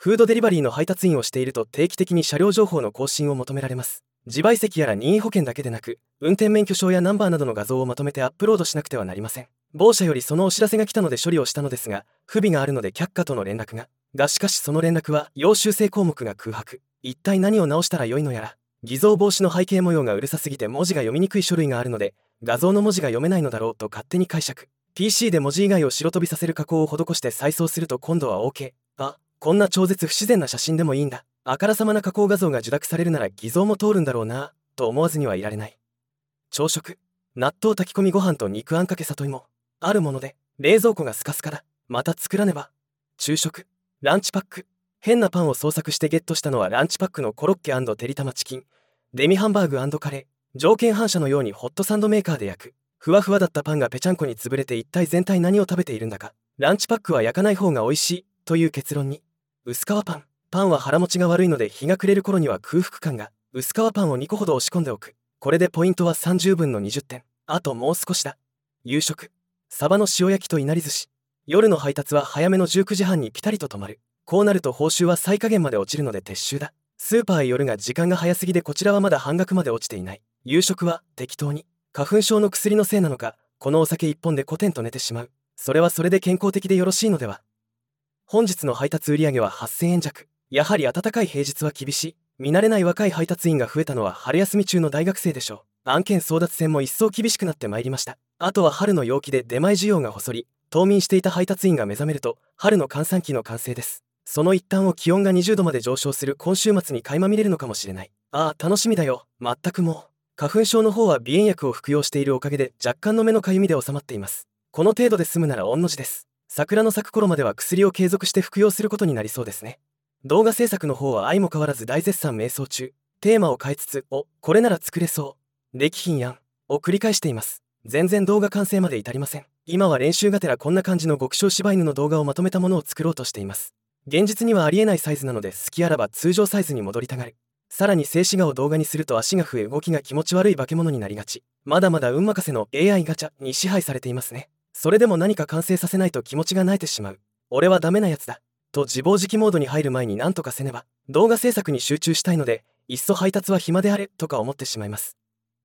フードデリバリーの配達員をしていると定期的に車両情報の更新を求められます。自賠責やら任意保険だけでなく、運転免許証やナンバーなどの画像をまとめてアップロードしなくてはなりません。某社よりそのお知らせが来たので処理をしたのですが、不備があるので却下との連絡が。しかしその連絡は要修正項目が空白。一体何を直したらよいのやら。偽造防止の背景模様がうるさすぎて文字が読みにくい書類があるので、画像の文字が読めないのだろうと勝手に解釈。PC で文字以外を白飛びさせる加工を施して再送すると今度は OK。こんな超絶不自然な写真でもいいんだ。あからさまな加工画像が受諾されるなら偽造も通るんだろうなと思わずにはいられない。朝食、納豆炊き込みご飯と肉あんかけ里芋。あるもので冷蔵庫がスカスカだ。また作らねば。昼食、ランチパック。変なパンを創作してゲットしたのはランチパックのコロッケ&てりたまチキン、デミハンバーグ&カレー。条件反射のようにホットサンドメーカーで焼く。ふわふわだったパンがぺちゃんこに潰れて一体全体何を食べているんだか。ランチパックは焼かない方が美味しいという結論に。薄皮パンは腹持ちが悪いので日が暮れる頃には空腹感が。薄皮パンを2個ほど押し込んでおく。これでポイントは30分の20点。あともう少しだ。夕食、サバの塩焼きといなり寿司。夜の配達は早めの19時半にピタリと止まる。こうなると報酬は最下限まで落ちるので撤収だ。スーパーへ寄るが時間が早すぎでこちらはまだ半額まで落ちていない。夕食は適当に。花粉症の薬のせいなのか、このお酒一本でコテンと寝てしまう。それはそれで健康的でよろしいのでは。本日の配達売上は8000円弱。やはり暖かい平日は厳しい。見慣れない若い配達員が増えたのは春休み中の大学生でしょう。案件争奪戦も一層厳しくなってまいりました。あとは春の陽気で出前需要が細り、冬眠していた配達員が目覚めると春の閑散期の完成です。その一端を気温が20度まで上昇する今週末に垣間見れるのかもしれない。楽しみだよ。全くもう。花粉症の方は鼻炎薬を服用しているおかげで若干の目のかゆみで収まっています。この程度で済むなら御の字です。桜の咲く頃までは薬を継続して服用することになりそうですね。動画制作の方は相も変わらず大絶賛迷走中。テーマを変えつつ、これなら作れそう。できひんやん。を繰り返しています。全然動画完成まで至りません。今は練習がてらこんな感じの極小柴犬の動画をまとめたものを作ろうとしています。現実にはありえないサイズなので好きあらば通常サイズに戻りたがる。さらに静止画を動画にすると足が増え動きが気持ち悪い化け物になりがち。まだまだ運任せの AI ガチャに支配されていますね。それでも何か完成させないと気持ちが萎えてしまう。俺はダメなやつだ。と自暴自棄モードに入る前に何とかせねば。動画制作に集中したいので、いっそ配達は暇であれとか思ってしまいます。